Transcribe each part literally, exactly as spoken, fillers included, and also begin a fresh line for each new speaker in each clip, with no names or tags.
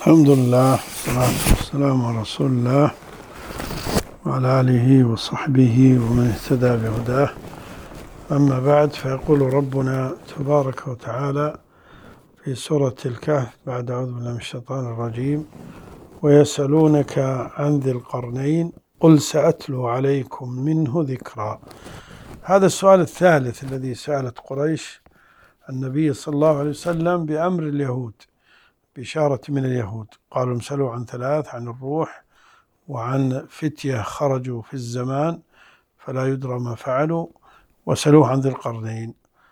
الحمد لله والصلاة والسلام على رسول الله وعلى آله وصحبه ومن اهتدى بهداه. أما بعد، فيقول ربنا تبارك وتعالى في سورة الكهف بعد أعوذ بالله من الشيطان الرجيم: ويسألونك عن ذي القرنين قل سأتلو عليكم منه ذكرا. هذا السؤال الثالث الذي سألت قريش النبي صلى الله عليه وسلم بأمر اليهود، بإشارة من اليهود. قالوا سألوا عن ثلاث: عن الروح، وعن فتية خرجوا في الزمان فلا يدرى ما فعلوا، وسألوه عن ذي القرنين.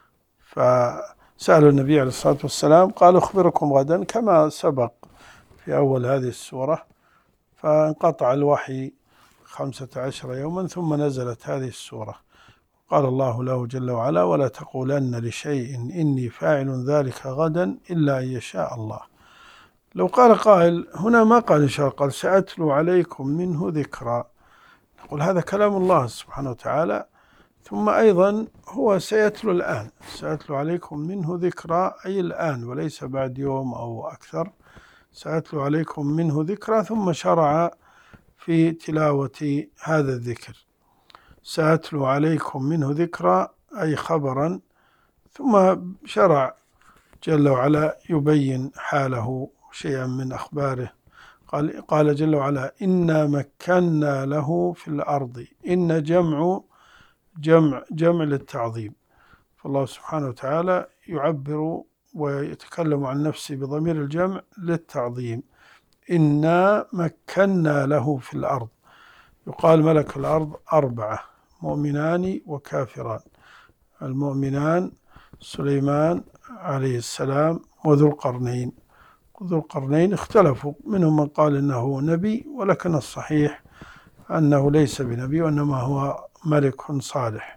فسألوا النبي عليه الصلاة والسلام، قال أخبركم غدا، كما سبق في أول هذه السورة. فانقطع الوحي خمسة عشر يوما ثم نزلت هذه السورة. قال الله له جل وعلا: ولا تقولن لشيء إني فاعل ذلك غدا إلا أن يشاء الله. لو قال قائل هنا ما قال إن شاء الله، قال سأتلو عليكم منه ذكرا، نقول هذا كلام الله سبحانه وتعالى. ثم أيضا هو سيتلو الآن، سأتلو عليكم منه ذكرا أي الآن وليس بعد يوم أو أكثر. سأتلو عليكم منه ذكرا، ثم شرع في تلاوة هذا الذكر. سأتلو عليكم منه ذكرا أي خبرا، ثم شرع جل وعلا يبين حاله شيئا من أخباره. قال, قال جل وعلا: إنا مكنا له في الأرض. إن جمع جمع جمع للتعظيم، فالله سبحانه وتعالى يعبر ويتكلم عن نفسه بضمير الجمع للتعظيم. إنا مكنا له في الأرض. يقال ملك الأرض أربعة: مؤمنان وكافران. المؤمنان سليمان عليه السلام وذو القرنين. ذو القرنين اختلفوا، منهم من قال إنه نبي، ولكن الصحيح أنه ليس بنبي وإنما هو ملك صالح.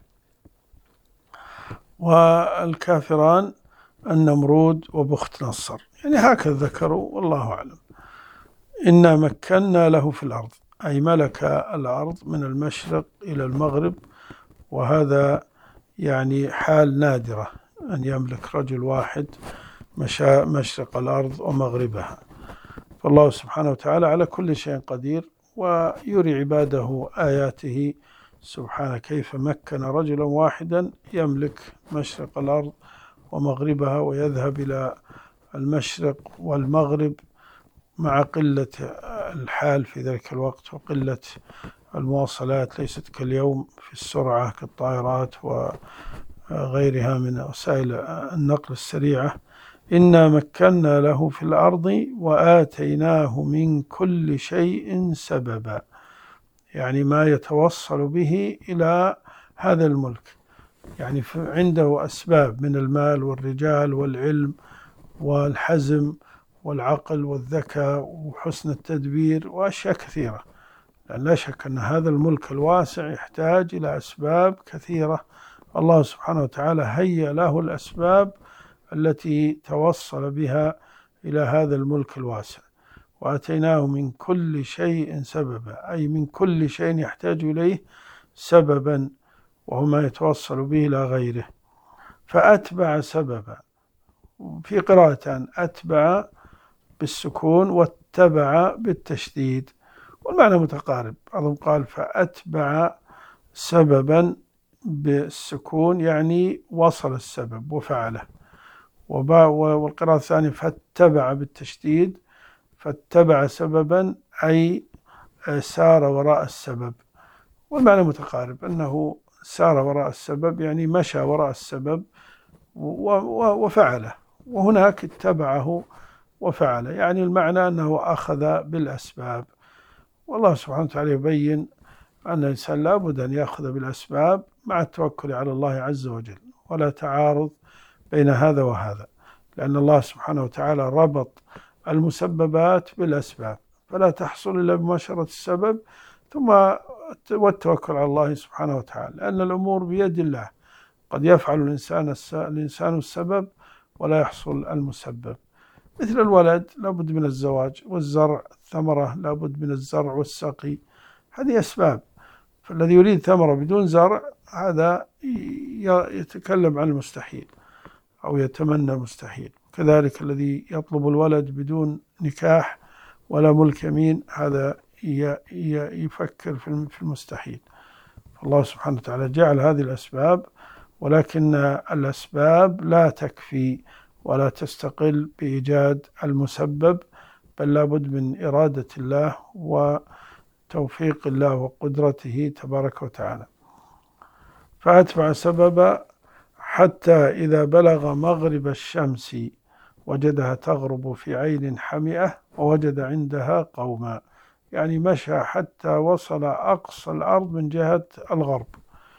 والكافران النمرود وبخت نصر، يعني هكذا ذكروا والله أعلم. إنا مكنا له في الأرض أي ملك الأرض من المشرق إلى المغرب، وهذا يعني حال نادرة أن يملك رجل واحد مشرق الأرض ومغربها. فالله سبحانه وتعالى على كل شيء قدير، ويري عباده آياته سبحانه كيف مكن رجلا واحدا يملك مشرق الأرض ومغربها، ويذهب إلى المشرق والمغرب مع قلة الحال في ذلك الوقت وقلة المواصلات، ليست كاليوم في السرعة كالطائرات وغيرها من وسائل النقل السريعة. إنا مكنا له في الأرض وآتيناه من كل شيء سببا، يعني ما يتوصل به إلى هذا الملك. يعني عنده أسباب من المال والرجال والعلم والحزم والعقل والذكاء وحسن التدبير وأشياء كثيرة. لأن لا شك أن هذا الملك الواسع يحتاج إلى أسباب كثيرة. الله سبحانه وتعالى هيأ له الأسباب التي توصل بها إلى هذا الملك الواسع. وآتيناه من كل شيء سببا أي من كل شيء يحتاج إليه سببا، وهو ما يتوصل به إلى غيره. فأتبع سببا، في قراءة أتبع بالسكون واتبع بالتشديد، والمعنى متقارب. بعضهم قال فأتبع سببا بالسكون يعني وصل السبب وفعله، والقراءة الثانية فاتبع بالتشديد فاتبع سببا أي سار وراء السبب، والمعنى متقارب، أنه سار وراء السبب يعني مشى وراء السبب وفعله، وهناك اتبعه وفعله، يعني المعنى أنه أخذ بالأسباب. والله سبحانه وتعالى يبين أن الإنسان لا بد أن يأخذ بالأسباب مع التوكل على الله عز وجل، ولا تعارض بين هذا وهذا، لأن الله سبحانه وتعالى ربط المسببات بالأسباب، فلا تحصل إلا بمشورة السبب ثم والتوكل على الله سبحانه وتعالى، لأن الأمور بيد الله. قد يفعل الإنسان الإنسان السبب ولا يحصل المسبب. مثل الولد لابد من الزواج، والزرع الثمرة لابد من الزرع والسقي، هذه أسباب. فالذي يريد ثمرة بدون زرع هذا يتكلم عن المستحيل أو يتمنى المستحيل. كذلك الذي يطلب الولد بدون نكاح ولا ملك يمين، هذا يفكر في المستحيل. الله سبحانه وتعالى جعل هذه الأسباب، ولكن الأسباب لا تكفي ولا تستقل بإيجاد المسبب، بل لابد من إرادة الله وتوفيق الله وقدرته تبارك وتعالى. فأتبع سببا حتى إذا بلغ مغرب الشمس وجدها تغرب في عين حمئة ووجد عندها قوما، يعني مشى حتى وصل أقصى الأرض من جهة الغرب.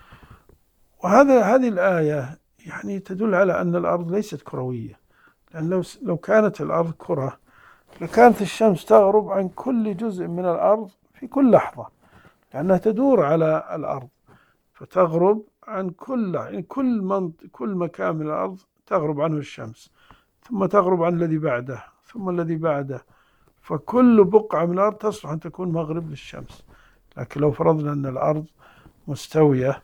وهذا هذه الآية يعني تدل على أن الأرض ليست كروية، لأن لو لو كانت الأرض كرة لكانت الشمس تغرب عن كل جزء من الأرض في كل لحظة، لأنها تدور على الأرض، فتغرب عن كل يعني كل منط كل مكان من الأرض تغرب عنه الشمس، ثم تغرب عن الذي بعده ثم الذي بعده، فكل بقعة من الأرض تصلح أن تكون مغرب للشمس. لكن لو فرضنا أن الأرض مستوية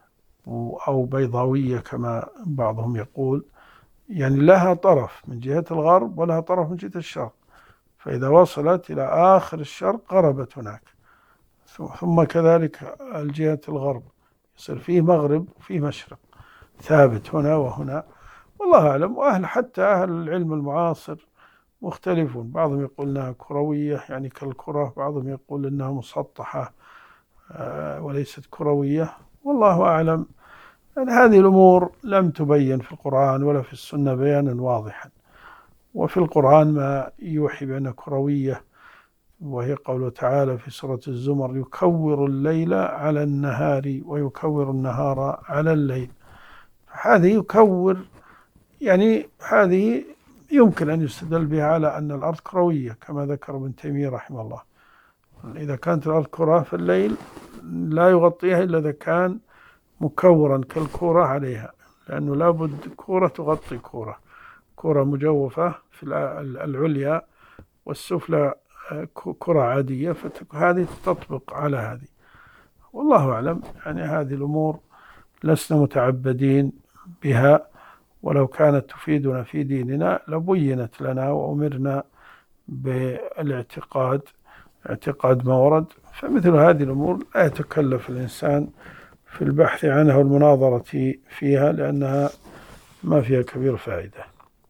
أو بيضاوية كما بعضهم يقول، يعني لها طرف من جهة الغرب ولها طرف من جهة الشرق، فإذا وصلت إلى آخر الشرق غربت هناك، ثم كذلك الجهة الغرب يصير فيه مغرب وفيه مشرق ثابت هنا وهنا، والله أعلم. وأهل حتى أهل العلم المعاصر مختلفون، بعضهم يقول أنها كروية يعني كالكرة، بعضهم يقول أنها مسطحة وليست كروية، والله أعلم. يعني هذه الأمور لم تبين في القرآن ولا في السنة بيانا واضحا. وفي القرآن ما يوحي بأنها كروية، وهي قوله تعالى في سورة الزمر: يكور الليل على النهار ويكور النهار على الليل. هذه يكور يعني هذه يمكن أن يستدل بها على أن الأرض كروية كما ذكر ابن تيمية رحمه الله. إذا كانت الأرض كرة فالليل لا يغطيها إلا إذا كان مكورا كالكورة عليها، لأنه لابد كورة تغطي كورة، كورة مجوفة في العليا والسفلى كرة عادية، فهذه تطبق على هذه، والله أعلم. يعني هذه الأمور لسنا متعبدين بها، ولو كانت تفيدنا في ديننا لبينت لنا وأمرنا بالاعتقاد اعتقاد ما ورد. فمثل هذه الأمور لا يتكلف الإنسان في البحث عنها والمناظرة فيها، لأنها ما فيها كبير فائدة.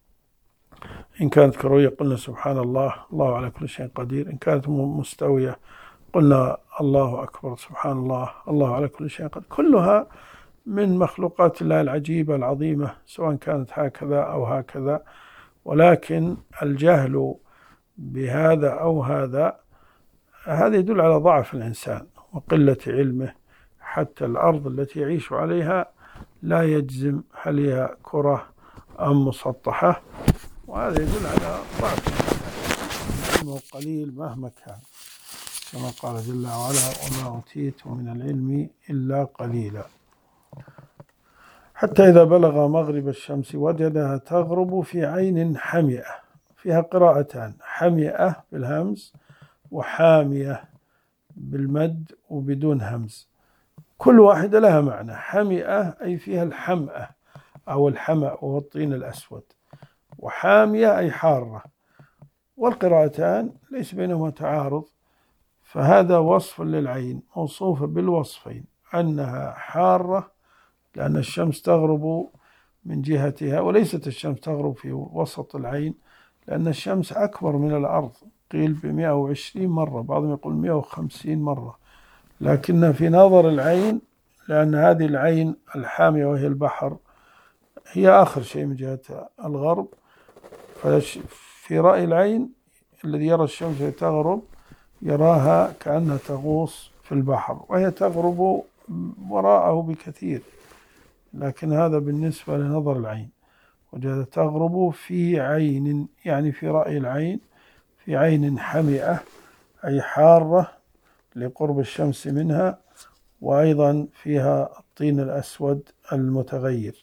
إن كانت كروية قلنا سبحان الله، الله على كل شيء قدير. إن كانت مستوية قلنا الله أكبر سبحان الله، الله على كل شيء قدير. كلها من مخلوقات الله العجيبة العظيمة، سواء كانت هكذا أو هكذا. ولكن الجهل بهذا أو هذا هذا يدل على ضعف الإنسان وقلة علمه. حتى الأرض التي يعيش عليها لا يجزم هل هي كرة أم مسطحة، وهذا يدل على ضعف الإنسان، علمه قليل مهما كان، كما قال جل وعلا: وما أوتيتم من العلم إلا قليلا. حتى إذا بلغ مغرب الشمس وجدها تغرب في عين حمئة، فيها قراءتان: حمئة بالهمز وحامية بالمد وبدون همز، كل واحدة لها معنى. حمئة أي فيها الحمأة أو الحمأ وهو الطين الأسود، وحامية أي حارة، والقراءتان ليس بينهما تعارض، فهذا وصف للعين موصوفة بالوصفين، أنها حارة لأن الشمس تغرب من جهتها، وليست الشمس تغرب في وسط العين، لأن الشمس أكبر من الأرض، قيل بمئة وعشرين مرة، بعضهم يقول مئة وخمسين مرة، لكن في نظر العين، لأن هذه العين الحامية وهي البحر هي آخر شيء من جهة الغرب، في رأي العين الذي يرى الشمس تغرب يراها كأنها تغوص في البحر، وهي تغرب وراءه بكثير، لكن هذا بالنسبة لنظر العين. وجد تغرب في عين، يعني في رأي العين، في عين حمئة أي حارة لقرب الشمس منها، وأيضا فيها الطين الأسود المتغير.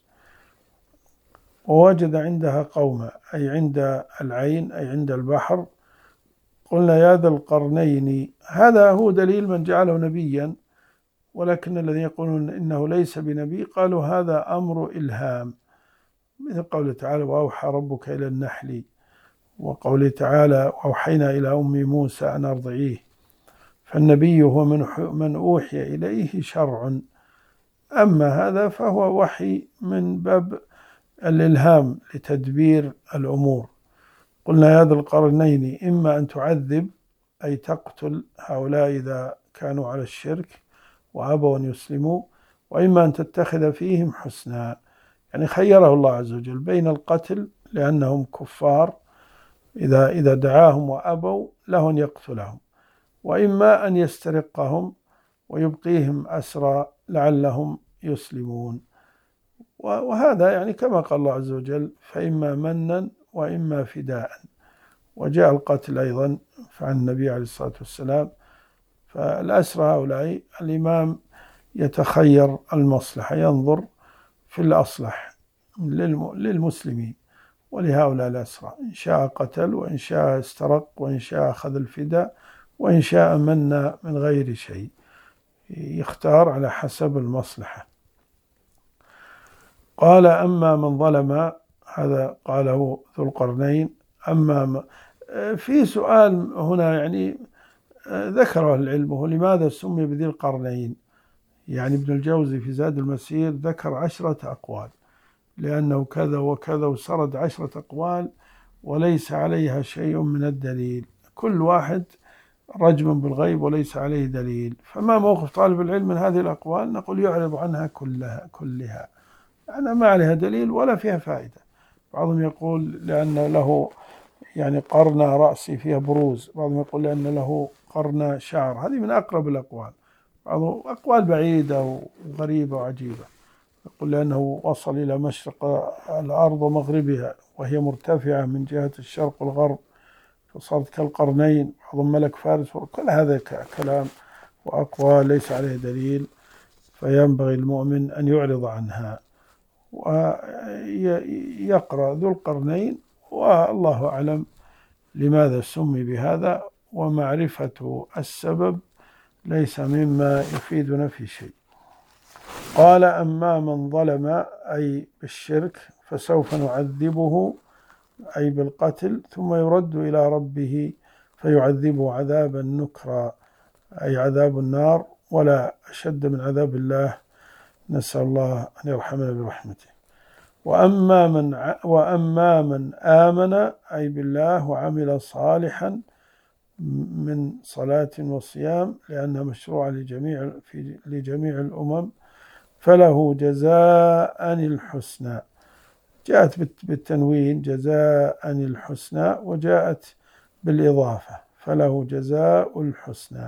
ووجد عندها قوما أي عند العين أي عند البحر. قلنا يا ذا القرنين، هذا هو دليل من جعله نبيا، ولكن الذين يقولون إنه ليس بنبي قالوا هذا أمر إلهام، مثل قوله تعالى: وأوحى ربك إلى النحل وقوله تعالى وأوحينا إلى أم موسى أن أرضعيه، فالنبي هو من من أوحي إليه شرع، أما هذا فهو وحي من باب الإلهام لتدبير الأمور. قلنا يا ذا القرنين إما أن تعذب أي تقتل هؤلاء إذا كانوا على الشرك وأبوا أن يسلموا، وإما أن تتخذ فيهم حسنا، يعني خيره الله عز وجل بين القتل لأنهم كفار إذا إذا دعاهم وأبوا له أن يقتلهم، وإما أن يسترقهم ويبقيهم أسرى لعلهم يسلمون. وهذا يعني كما قال الله عز وجل فإما منا وإما فداء. وجاء القتل أيضا عن النبي عليه الصلاة والسلام. فالأسرى هؤلاء الإمام يتخير المصلحة، ينظر في الأصلح للمسلمين ولهؤلاء الأسرى، إن شاء قتل وإن شاء استرق وإن شاء أخذ الفداء وإن شاء من من غير شيء، يختار على حسب المصلحة. قال أما من ظلم، هذا قاله ذو القرنين. أما في سؤال هنا يعني ذكره العلم، وهو لماذا سمي بذي القرنين؟ يعني ابن الجوزي في زاد المسير ذكر عشرة أقوال، لأنه كذا وكذا وسرد عشرة أقوال وليس عليها شيء من الدليل، كل واحد رجم بالغيب وليس عليه دليل. فما موقف طالب العلم من هذه الأقوال؟ نقول يعرض عنها كلها كلها أنا ما عليها دليل ولا فيها فائدة. بعضهم يقول لأن له يعني قرن رأسي فيها بروز، بعضهم يقول لأن له قرن شعر، هذه من أقرب الأقوال. بعضهم أقوال بعيدة وغريبة وعجيبة، يقول لأنه وصل إلى مشرق الأرض ومغربها وهي مرتفعة من جهة الشرق والغرب فصارت كالقرنين، بعضهم ملك فارس، كل هذا كلام وأقوال ليس عليه دليل، فينبغي المؤمن أن يعرض عنها ويقرأ ذو القرنين، والله أعلم لماذا سمي بهذا، ومعرفة السبب ليس مما يفيدنا في شيء. قال أما من ظلم أي بالشرك فسوف نعذبه أي بالقتل ثم يرد إلى ربه فيعذبه عذابا نكرا أي عذاب النار، ولا أشد من عذاب الله، نسأل الله أن يرحمنا برحمته. وأما من وأما من آمن أي بالله وعمل صالحا من صلاة وصيام لأنها مشروعة لجميع في لجميع الأمم، فله جزاء الحسنى، جاءت بالتنوين جزاء الحسنى وجاءت بالإضافة فله جزاء الحسنى.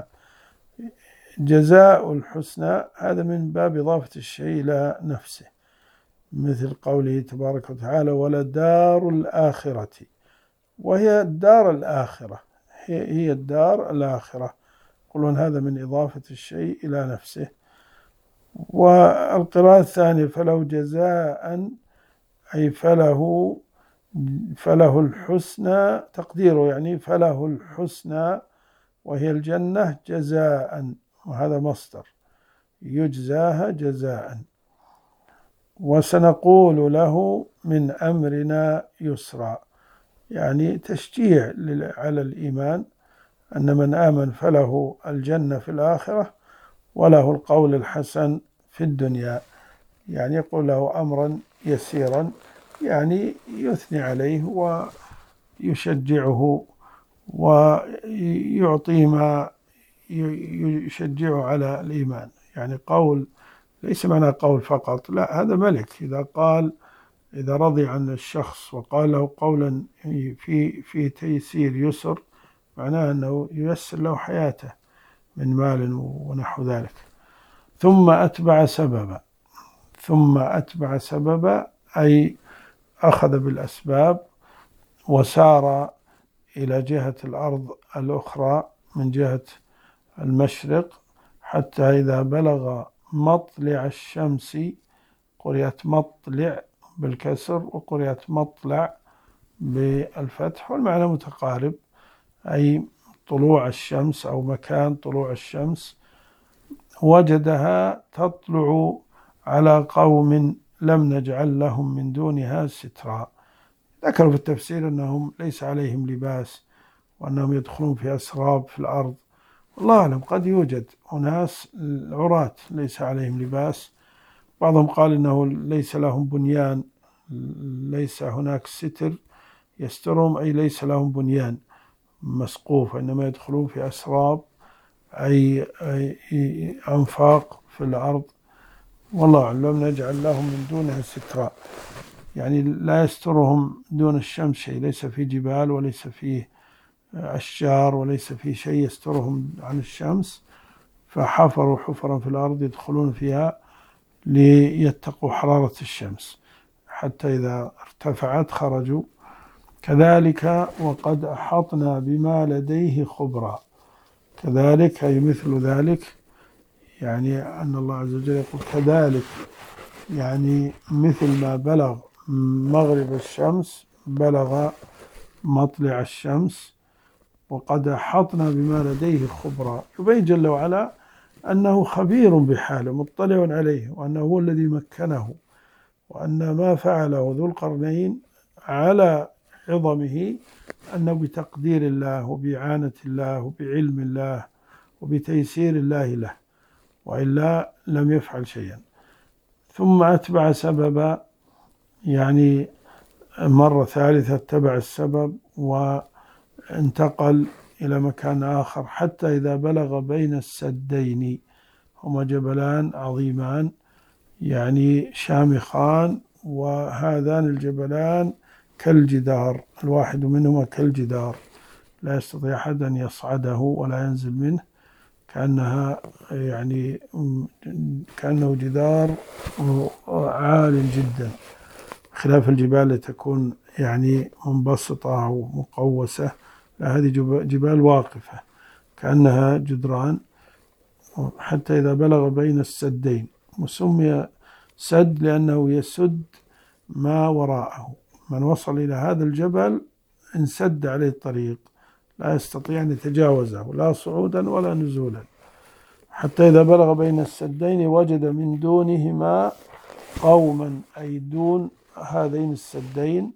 جزاء الحسنى هذا من باب إضافة الشيء إلى نفسه، مثل قوله تبارك وتعالى ولدار الآخرة، وهي الدار الآخرة، هي الدار الآخرة، يقولون هذا من إضافة الشيء إلى نفسه. والقراءة الثانية فله جزاء أي فله فله الحسنى، تقديره يعني فله الحسنى وهي الجنة جزاء، وهذا مصدر يجزاها جزاء. وسنقول له من أمرنا يسرا، يعني تشجيع على الإيمان، أن من آمن فله الجنة في الآخرة وله القول الحسن في الدنيا، يعني يقول له أمرا يسيرا، يعني يثني عليه ويشجعه ويعطيه ما يشجعه على الإيمان. يعني قول ليس معنى قول فقط، لا، هذا ملك إذا قال إذا رضي عن الشخص وقال له قولا في في تيسير يسر، معناه أنه ييسر له حياته من مال ونحو ذلك. ثم أتبع سببا، ثم أتبع سببا أي أخذ بالأسباب وسار إلى جهة الأرض الأخرى من جهة المشرق، حتى إذا بلغ مطلع الشمس، قرئت مطلع بالكسر وقرئت مطلع بالفتح، والمعنى متقارب، أي طلوع الشمس أو مكان طلوع الشمس، وجدها تطلع على قوم لم نجعل لهم من دونها سترا، ذكروا في التفسير أنهم ليس عليهم لباس وأنهم يدخلون في أسراب في الأرض، والله أعلم قد يوجد أناس عراة ليس عليهم لباس. بعضهم قال إنه ليس لهم بنيان، ليس هناك ستر يسترهم، أي ليس لهم بنيان مسقوف، إنما يدخلون في أسراب أي, أي أنفاق في الأرض، والله أعلم. نجعل لهم من دونها سترا، يعني لا يسترهم دون الشمس شيء، ليس في جبال وليس فيه أشجار وليس فيه شيء يسترهم عن الشمس، فحفروا حفرا في الأرض يدخلون فيها ليتقوا حرارة الشمس حتى إذا ارتفعت خرجوا. كذلك وقد أحطنا بما لديه خبرا، كذلك أي مثل ذلك، يعني أن الله عز وجل يقول كذلك، يعني مثل ما بلغ مغرب الشمس بلغ مطلع الشمس. وقد أحطنا بما لديه خبرا، يبين جل وعلا أنه خبير بحاله مطلع عليه، وأنه هو الذي مكنه، وأن ما فعله ذو القرنين على عظمه أنه بتقدير الله وبإعانة الله وبعلم الله وبتيسير الله له، وإلا لم يفعل شيئا. ثم أتبع سببا، يعني مرة ثالثة اتبع السبب وانتقل إلى مكان آخر حتى إذا بلغ بين السدين، هما جبلان عظيمان يعني شامخان، وهذان الجبلان كالجدار، الواحد منهما كالجدار لا يستطيع أحد أن يصعده ولا ينزل منه، كأنها يعني كأنه جدار عال جدا، خلاف الجبال التي تكون يعني منبسطة أو مقوسة، هذه جبال واقفة كأنها جدران. حتى إذا بلغ بين السدين، وسمي سد لأنه يسد ما وراءه، من وصل إلى هذا الجبل انسد عليه الطريق، لا يستطيع أن يتجاوزه لا صعودا ولا نزولا. حتى إذا بلغ بين السدين وجد من دونهما قوما، أي دون هذين السدين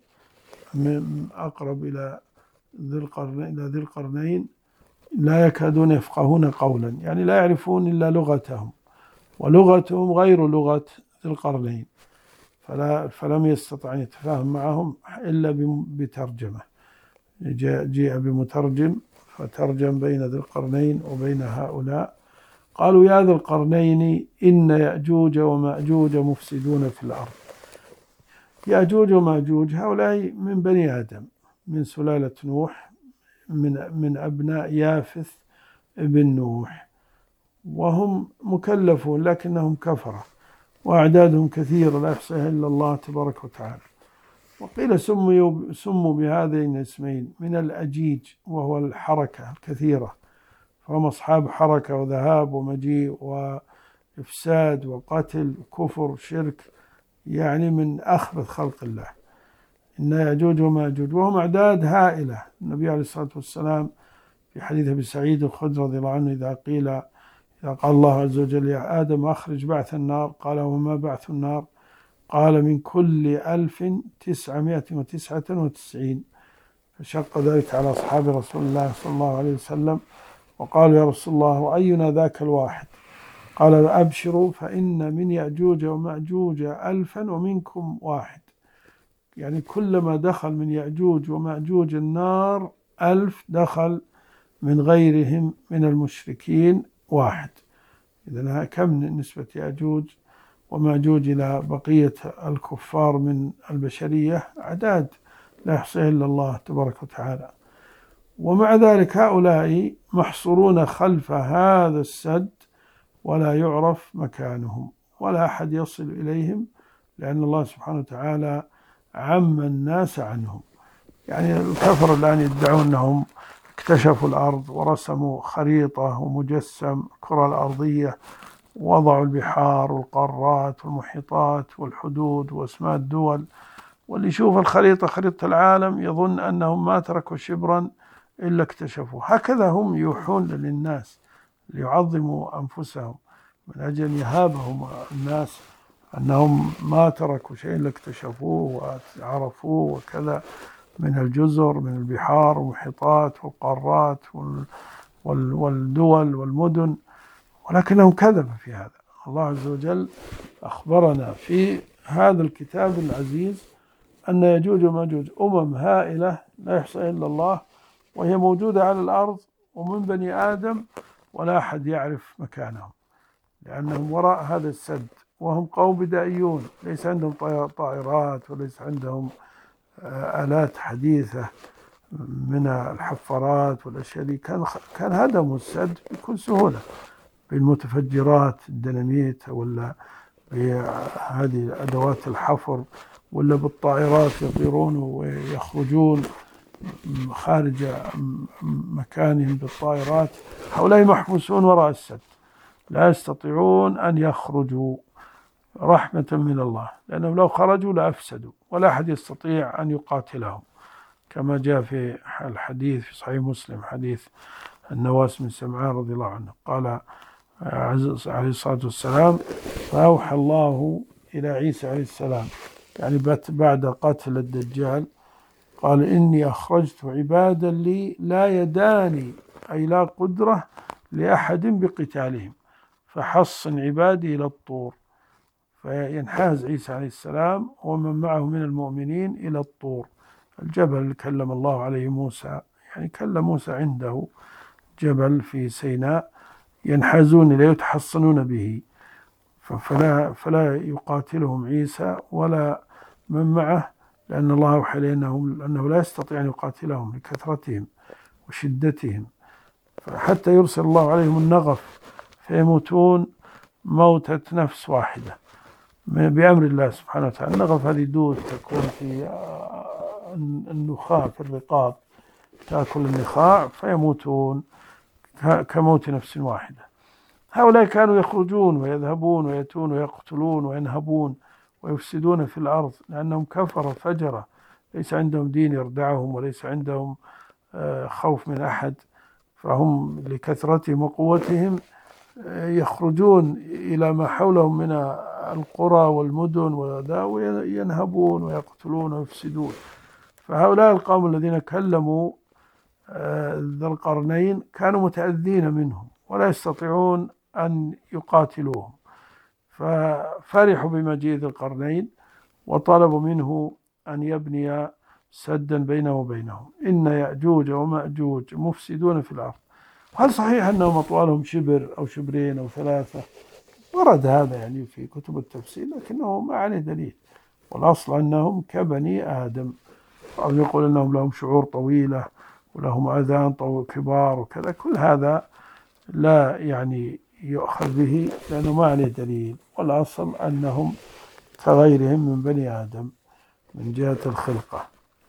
أقرب إلى ذي القرنين إلى ذي القرنين لا يكادون يفقهون قولا، يعني لا يعرفون إلا لغتهم، ولغتهم غير لغة ذي القرنين، فلا فلم يستطع أن يتفاهم معهم إلا بترجمة، جاء بمترجم فترجم بين ذي القرنين وبين هؤلاء. قالوا يا ذا القرنين إن يأجوج ومأجوج مفسدون في الأرض. يأجوج ومأجوج هؤلاء من بني آدم، من سلالة نوح، من من أبناء يافث ابن نوح، وهم مكلفون لكنهم كفرة، وأعدادهم كثيرة لا يحصيها إلا الله تبارك وتعالى. وقيل سموا سموا بهذين الاسمين من الأجيج، وهو الحركة الكثيرة، فهم أصحاب حركة وذهاب ومجيء وإفساد وقتل وكفر شرك، يعني من أخبث خلق الله. إن يأجوج ومأجوج وهم أعداد هائلة. النبي عليه الصلاة والسلام في حديث أبي سعيد الخدري رضي الله عنه إذا قيل إذا قال الله عز وجل يا آدم أخرج بعث النار، قال وما بعث النار؟ قال من كل ألف تسعمائة وتسعة وتسعين، فشق ذلك على أصحاب رسول الله صلى الله عليه وسلم، وقالوا يا رسول الله وأينا ذاك الواحد؟ قال أبشروا فإن من يأجوج ومأجوج ألفا ومنكم واحد، يعني كلما دخل من يأجوج ومأجوج النار ألف دخل من غيرهم من المشركين واحد. إذن كم نسبة يأجوج ومأجوج إلى بقية الكفار من البشرية؟ أعداد لا يحصيها إلا الله تبارك وتعالى. ومع ذلك هؤلاء محصورون خلف هذا السد ولا يعرف مكانهم ولا أحد يصل إليهم، لأن الله سبحانه وتعالى عم الناس عنهم. يعني الكفر الآن يدعون أنهم اكتشفوا الأرض ورسموا خريطة ومجسم الكرة الأرضية، ووضعوا البحار والقارات والمحيطات والحدود واسماء الدول، واللي يشوف الخريطة خريطة العالم يظن أنهم ما تركوا شبرا إلا اكتشفوا. هكذا هم يوحون للناس ليعظموا أنفسهم من أجل يهابهم الناس أنهم ما تركوا شيء إلا اكتشفوه وعرفوه وكذا، من الجزر، من البحار والمحيطات والقارات والدول والمدن، ولكنهم كذبوا في هذا. الله عز وجل أخبرنا في هذا الكتاب العزيز أن يجوج وماجوج أمم هائلة لا يحصى إلا الله، وهي موجودة على الأرض ومن بني آدم، ولا أحد يعرف مكانهم لأنهم وراء هذا السد، وهم قوم بدائيون، ليس عندهم طائرات وليس عندهم آلات حديثة من الحفارات والأشياء دي. كان كان هدموا السد بكل سهولة بالمتفجرات الديناميت، ولا بهذه أدوات الحفر، ولا بالطائرات يطيرون ويخرجون خارج مكانهم بالطائرات. هؤلاء محبوسون وراء السد لا يستطيعون أن يخرجوا رحمة من الله، لأنهم لو خرجوا لأفسدوا، ولا أحد يستطيع أن يقاتلهم، كما جاء في الحديث في صحيح مسلم حديث النواس بن سمعان رضي الله عنه، قال عليه الصلاة والسلام: فأوحى الله إلى عيسى عليه السلام، يعني بعد قتل الدجال، قال: إني أخرجت عبادا لي لا يداني، أي لا قدرة لأحد بقتالهم، فحصن عبادي إلى الطور. فينحاز عيسى عليه السلام ومن معه من المؤمنين إلى الطور، الجبل اللي كلم الله عليه موسى، يعني كلم موسى عنده جبل في سيناء، ينحازون إليه يتحصنون به، فلا, فلا يقاتلهم عيسى ولا من معه، لأن الله أوحى إليه أنه لا يستطيع أن يقاتلهم لكثرتهم وشدتهم، حتى يرسل الله عليهم النغف فيموتون موتة نفس واحدة بأمر الله سبحانه وتعالى. النغف هذه دود تكون في النخاع في الرقاب، تأكل النخاع فيموتون كموت نفس واحدة. هؤلاء كانوا يخرجون ويذهبون ويأتون ويقتلون وينهبون ويفسدون في الأرض، لأنهم كفروا فجرة، ليس عندهم دين يردعهم وليس عندهم خوف من أحد، فهم لكثرتهم وقوتهم يخرجون إلى ما حولهم من القرى والمدن وذا، وينهبون ويقتلون ويفسدون. فهؤلاء القوم الذين كلموا ذا القرنين كانوا متأذين منهم ولا يستطيعون أن يقاتلوهم، ففرحوا بمجيء ذي القرنين وطلبوا منه أن يبني سدا بينه وبينهم. إن يأجوج ومأجوج مفسدون في الأرض. هل صحيح أنهم أطوالهم شبر أو شبرين أو ثلاثة؟ ورد هذا يعني في كتب التفسير، لكنه ما عليه دليل، والأصل أنهم كبني آدم، أو يقول أنهم لهم شعور طويلة ولهم آذان كبار وكذا، كل هذا لا يعني يؤخذ به لأنه ما عليه دليل، والأصل أنهم كغيرهم من بني آدم من جهة الخلقة.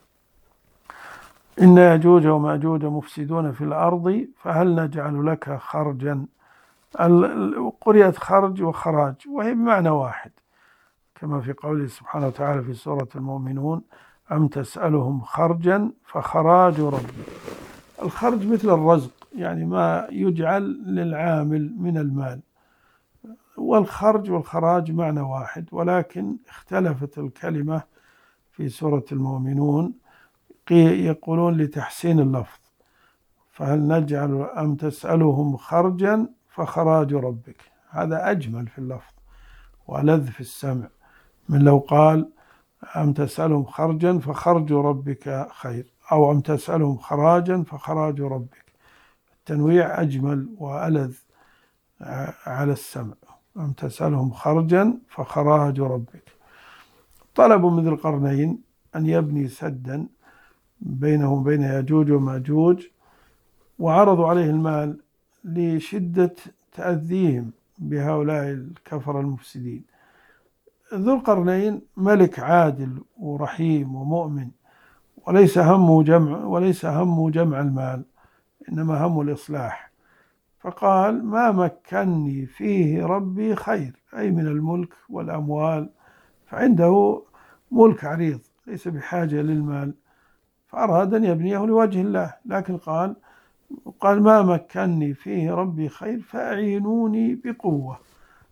إن يأجوج ومأجوج مفسدون في الأرض فهل نجعل لك خرجا. قرئت خرج وخراج وهي بمعنى واحد، كما في قوله سبحانه وتعالى في سورة المؤمنون: أم تسألهم خرجا فخراج ربي. الخرج مثل الرزق، يعني ما يجعل للعامل من المال، والخرج والخراج معنى واحد، ولكن اختلفت الكلمة في سورة المؤمنون، يقولون لتحسين اللفظ: فهل نجعل أم تسألهم خرجا فخراج ربك. هذا أجمل في اللفظ وألذ في السمع من لو قال أم تسألهم خرجا فخرج ربك خير، أو أم تسألهم خراجا فخراج ربك. التنويع أجمل وألذ على السمع. أم تسألهم خرجا فخراج ربك. طلبوا من ذي القرنين أن يبني سدا بينه وبين يأجوج ومأجوج، وعرضوا عليه المال لشدة تأذيهم بهؤلاء الكفر المفسدين. ذو القرنين ملك عادل ورحيم ومؤمن، وليس همه جمع وليس همه جمع المال، إنما همه الإصلاح. فقال: ما مكنني فيه ربي خير، أي من الملك والأموال، فعنده ملك عريض ليس بحاجة للمال، فأراد أن يبنيه لوجه الله، لكن قال قال ما مكنني فيه ربي خير فأعينوني بقوة،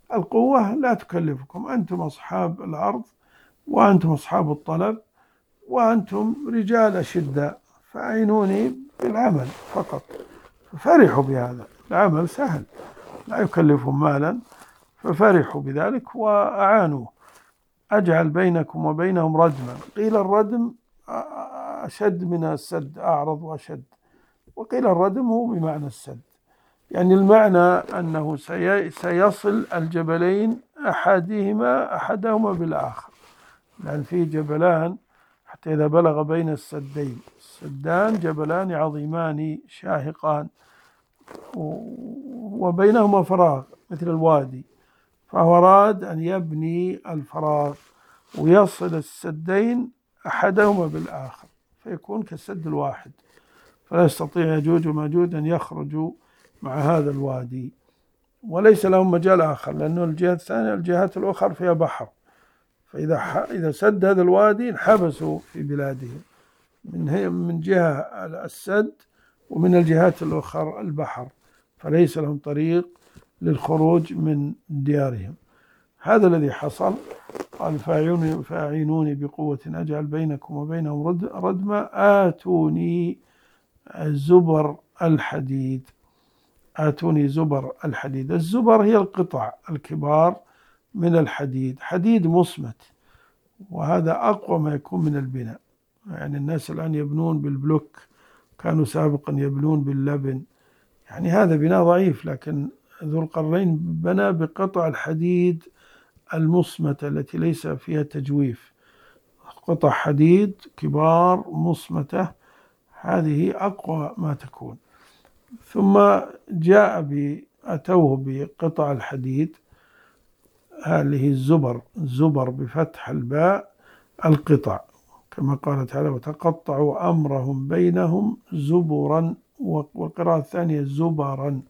القوة لا تكلفكم، أنتم أصحاب الأرض وأنتم أصحاب الطلب وأنتم رجال أشداء، فأعينوني بالعمل فقط. ففرحوا بهذا، العمل سهل لا يكلفهم مالا، ففرحوا بذلك وأعانوه. أجعل بينكم وبينهم ردما، قيل الردم أشد من السد، أعرض وأشد، وقيل الردم هو بمعنى السد. يعني المعنى أنه سيصل الجبلين أحدهما أحدهما بالآخر، لأن في جبلان حتى إذا بلغ بين السدين، السدان جبلان عظيمان شاهقان وبينهما فراغ مثل الوادي، فهو أراد أن يبني الفراغ ويصل السدين أحدهما بالآخر فيكون كالسد الواحد، فلا يستطيع يأجوج وماجوج أن يخرجوا مع هذا الوادي، وليس لهم مجال آخر، لأنه الجهة الثانية الجهات الأخرى فيها بحر، فإذا إذا سد هذا الوادي انحبسوا في بلادهم، من من جهة السد ومن الجهات الأخرى البحر، فليس لهم طريق للخروج من ديارهم. هذا الذي حصل. قال فأعينوني بقوة أجعل بينكم وبينهم ردما آتوني زبر الحديد. آتوني زبر الحديد. الزبر هي القطع الكبار من الحديد، حديد مصمت، وهذا أقوى ما يكون من البناء. يعني الناس الآن يبنون بالبلوك، كانوا سابقا يبنون باللبن، يعني هذا بناء ضعيف، لكن ذو القرنين بنى بقطع الحديد المصمتة التي ليس فيها تجويف، قطع حديد كبار مصمتة، هذه أقوى ما تكون. ثم جاء أتوه بقطع الحديد، هذه الزبر، زبر بفتح الباء القطع، كما قال تعالى وتقطعوا أمرهم بينهم زبرا، والقراءة الثانية زبرا.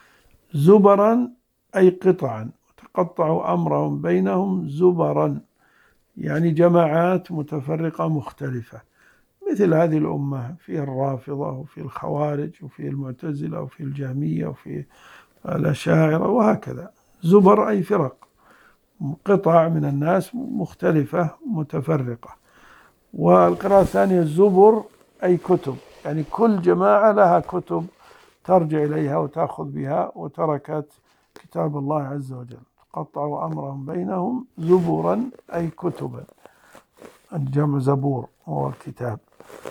زبرا أي قطعا، تقطعوا أمرهم بينهم زبرا يعني جماعات متفرقة مختلفة، مثل هذه الأمة في الرافضة وفي الخوارج وفي المعتزلة وفي الجهمية وفي الأشاعرة وهكذا. زبر أي فرق، قطع من الناس مختلفة متفرقة. والقراءة الثانية الزبر أي كتب، يعني كل جماعة لها كتب ترجع إليها وتأخذ بها، وتركت كتاب الله عز وجل. قطعوا أمرهم بينهم زبرا أي كتبا، الجمع زبور هو الكتاب،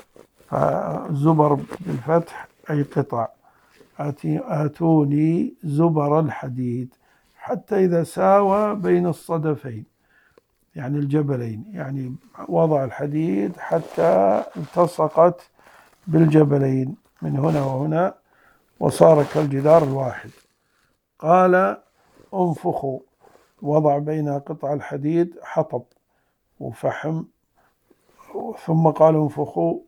فزبر بالفتح أي قطع. آتوني زبر الحديد حتى إذا ساوى بين الصدفين، يعني الجبلين، يعني وضع الحديد حتى التصقت بالجبلين من هنا وهنا وصار كالجدار الواحد. قال انفخوا، وضع بين قطع الحديد حطب وفحم، ثم قال انفخوا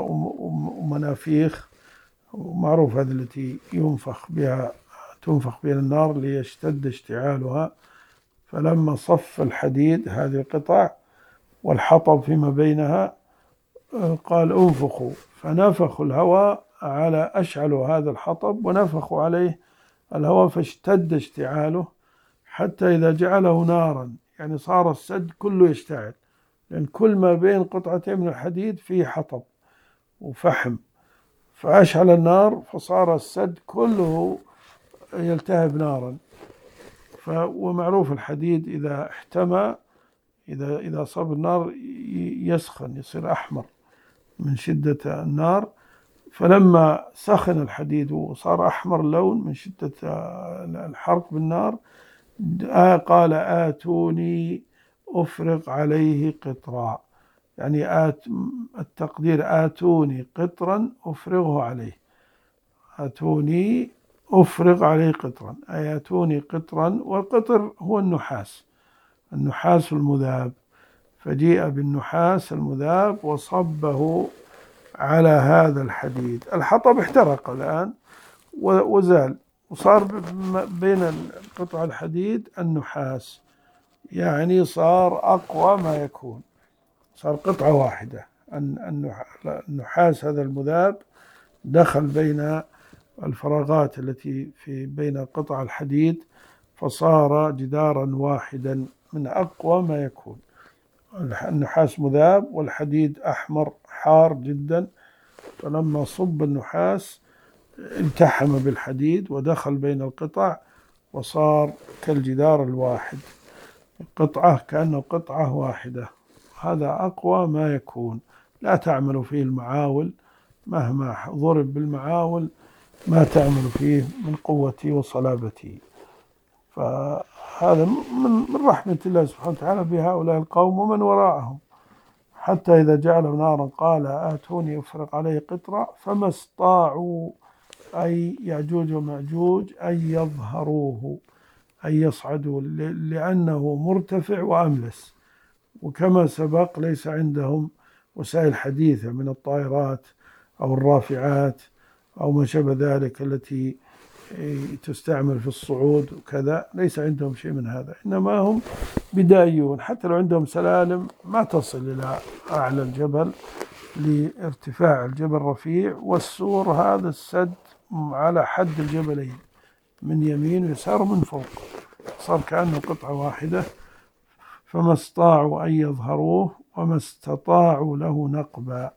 ومنافيخ، ومعروف هذه التي ينفخ بها، تنفخ بها النار ليشتد اشتعالها. فلما صف الحديد هذه القطع والحطب فيما بينها قال انفخوا، فنفخوا الهواء على أشعلوا هذا الحطب ونفخوا عليه الهواء فاشتد اشتعاله حتى إذا جعله نارا، يعني صار السد كله يشتعل، لأن كل ما بين قطعتين من الحديد فيه حطب وفحم، فأشعل النار فصار السد كله يلتهب نارا. ومعروف الحديد إذا احتمى، إذا إذا صاب النار يسخن، يصير أحمر من شدة النار، فلما سخن الحديد وصار أحمر اللون من شدة الحرق بالنار قال آتوني أفرغ عليه قطرا، يعني آت التقدير آتوني قطرا أفرغه عليه، آتوني أفرغ عليه قطرا أي آتوني قطرا، والقطر هو النحاس، النحاس المذاب، فجيء بالنحاس المذاب وصبه على هذا الحديد. الحطب احترق الآن وزال، وصار بين قطع الحديد النحاس، يعني صار أقوى ما يكون، صار قطعة واحدة. النحاس هذا المذاب دخل بين الفراغات التي في بين قطع الحديد، فصار جدارا واحدا من أقوى ما يكون. النحاس مذاب والحديد أحمر حار جدا، فلما صب النحاس التحم بالحديد ودخل بين القطع وصار كالجدار الواحد، قطعة كأنه قطعة واحدة. هذا أقوى ما يكون، لا تعمل فيه المعاول، مهما ضرب بالمعاول ما تعمل فيه من قوتي وصلابتي. فهذا من من رحمة الله سبحانه وتعالى بهؤلاء القوم ومن وراءهم، حتى إذا جعله نارا قال آتوني أفرق عليه قطرة فما استطاعوا، أي يأجوج ومأجوج، أن يظهروه، أن يصعدوا، لأنه مرتفع وأملس. وكما سبق ليس عندهم وسائل حديثة من الطائرات أو الرافعات أو ما شابه ذلك التي تستعمل في الصعود وكذا، ليس عندهم شيء من هذا، إنما هم بدائيون. حتى لو عندهم سلالم ما تصل إلى أعلى الجبل لارتفاع الجبل رفيع، والسور هذا السد على حد الجبلين من يمين ويسار من فوق، صار كأنه قطعة واحدة. فما استطاعوا أن يظهروه وما استطاعوا له نقبا.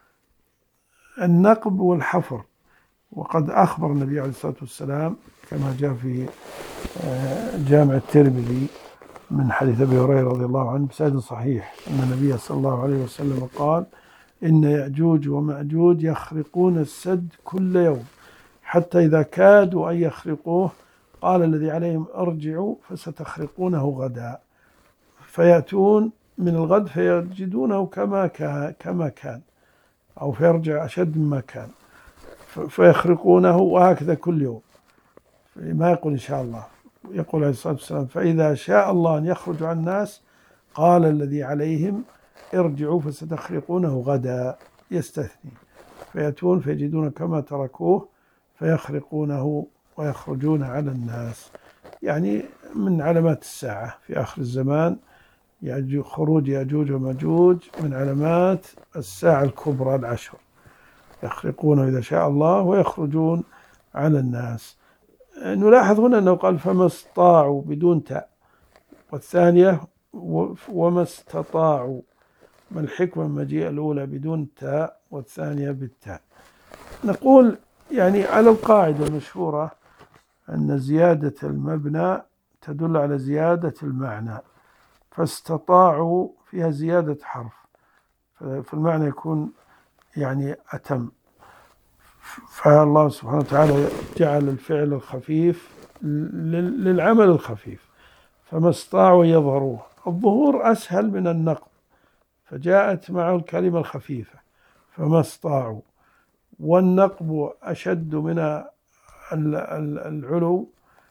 النقب والحفر، وقد أخبر النبي عليه الصلاة والسلام كما جاء في جامع الترمذي من حديث أبي هريرة رضي الله عنه بسند صحيح أن النبي صلى الله عليه وسلم قال: إن يأجوج ومأجوج يخرقون السد كل يوم حتى إذا كادوا أن يخرقوه قال الذي عليهم ارجعوا فستخرقونه غدا، فيأتون من الغد فيجدونه كما كما كان أو فيرجع أشد مما كان، فيخرقونه، وهكذا كل يوم. ما يقول إن شاء الله، يقول عليه الصلاة والسلام: فإذا شاء الله أن يخرج عن الناس قال الذي عليهم ارجعوا فستخرقونه غدا، يستثني، فيأتون فيجدون كما تركوه فيخرقونه ويخرجون على الناس. يعني من علامات الساعة في آخر الزمان خروج يأجوج ومأجوج، من علامات الساعة الكبرى العشر، يخرقونه إذا شاء الله ويخرجون على الناس. نلاحظ هنا أنه قال فما استطاعوا بدون تاء، والثانية وما استطاعوا. ما الحكمة مجيء الأولى بدون تاء والثانية بالتاء؟ نقول يعني على القاعدة المشهورة أن زيادة المبنى تدل على زيادة المعنى، فاستطاعوا فيها زيادة حرف، فالمعنى يكون يعني أتم. فالله سبحانه وتعالى جعل الفعل الخفيف للعمل الخفيف، فما استطاعوا يظهروه. الظهور أسهل من النقب، فجاءت معه الكلمة الخفيفة فما استطاعوا، والنقب أشد من العلو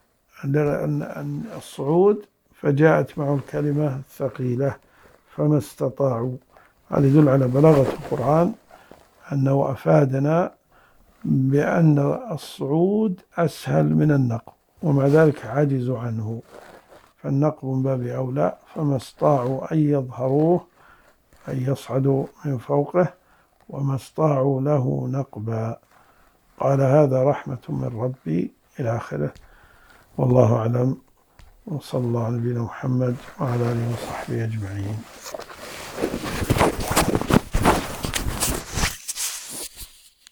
الصعود، فجاءت معه الكلمة الثقيلة فما استطاعوا. هذا يدل على بلاغة القرآن أنه أفادنا بأن الصعود أسهل من النقب، ومع ذلك عجزوا عنه، فالنقب من باب أولى. فما استطاعوا أن يظهروه أن يصعدوا من فوقه، وما استطاعوا له نقبا. قال هذا رحمة من ربي إلى آخره، والله أعلم، وصلى الله على نبينا محمد وعلى آله وصحبه أجمعين.